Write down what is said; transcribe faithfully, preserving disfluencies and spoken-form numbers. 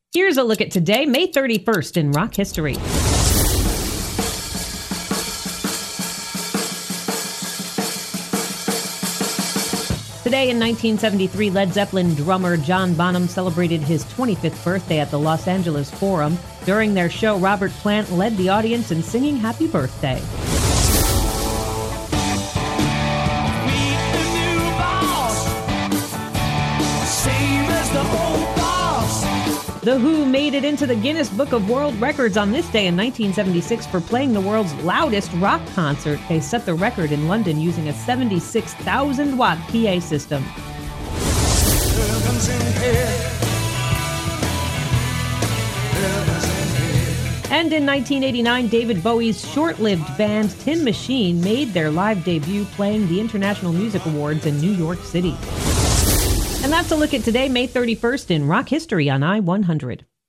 Here's a look at today, May thirty-first in rock history. Today in nineteen seventy-three, Led Zeppelin drummer John Bonham celebrated his twenty-fifth birthday at the Los Angeles Forum. During their show, Robert Plant led the audience in singing Happy Birthday. The Who made it into the Guinness Book of World Records on this day in nineteen seventy-six for playing the world's loudest rock concert. They set the record in London using a seventy-six thousand watt P A system. And in nineteen eighty-nine, David Bowie's short-lived band Tin Machine made their live debut playing the International Music Awards in New York City. And that's a look at today, May thirty-first in rock history on I one hundred.